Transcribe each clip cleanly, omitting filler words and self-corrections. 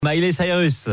Miley Cyrus.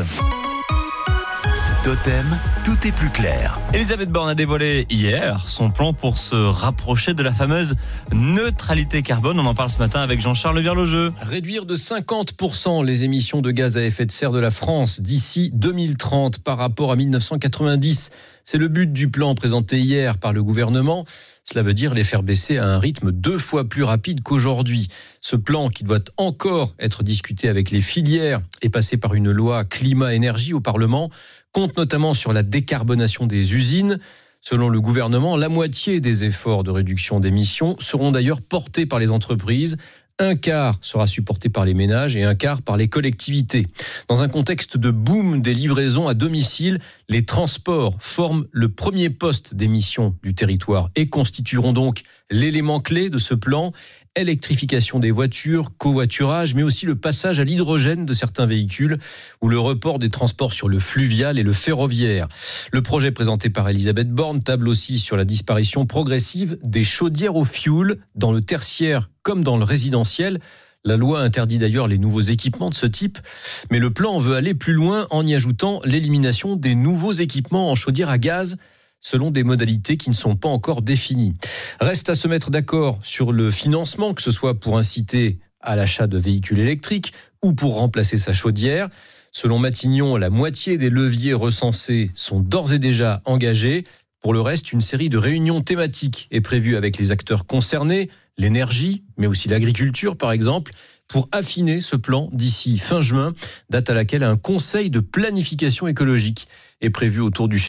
Totem, tout est plus clair. Elisabeth Borne a dévoilé hier son plan pour se rapprocher de la fameuse neutralité carbone. On en parle ce matin avec Jean-Charles Virlogeux. Réduire de 50% les émissions de gaz à effet de serre de la France d'ici 2030 par rapport à 1990. C'est le but du plan présenté hier par le gouvernement. Cela veut dire les faire baisser à un rythme 2 fois plus rapide qu'aujourd'hui. Ce plan, qui doit encore être discuté avec les filières et passer par une loi climat-énergie au Parlement, compte notamment sur la décarbonation des usines. Selon le gouvernement, la moitié des efforts de réduction d'émissions seront d'ailleurs portés par les entreprises. Un quart sera supporté par les ménages et un quart par les collectivités. Dans un contexte de boom des livraisons à domicile, les transports forment le premier poste d'émission du territoire et constitueront donc l'élément clé de ce plan. Électrification des voitures, covoiturage, mais aussi le passage à l'hydrogène de certains véhicules ou le report des transports sur le fluvial et le ferroviaire. Le projet présenté par Elisabeth Borne table aussi sur la disparition progressive des chaudières au fioul dans le tertiaire comme dans le résidentiel. La loi interdit d'ailleurs les nouveaux équipements de ce type, mais le plan veut aller plus loin en y ajoutant l'élimination des nouveaux équipements en chaudière à gaz, selon des modalités qui ne sont pas encore définies. Reste à se mettre d'accord sur le financement, que ce soit pour inciter à l'achat de véhicules électriques ou pour remplacer sa chaudière. Selon Matignon, la moitié des leviers recensés sont d'ores et déjà engagés. Pour le reste, une série de réunions thématiques est prévue avec les acteurs concernés, l'énergie, mais aussi l'agriculture par exemple, pour affiner ce plan d'ici fin juin, date à laquelle un conseil de planification écologique est prévu autour du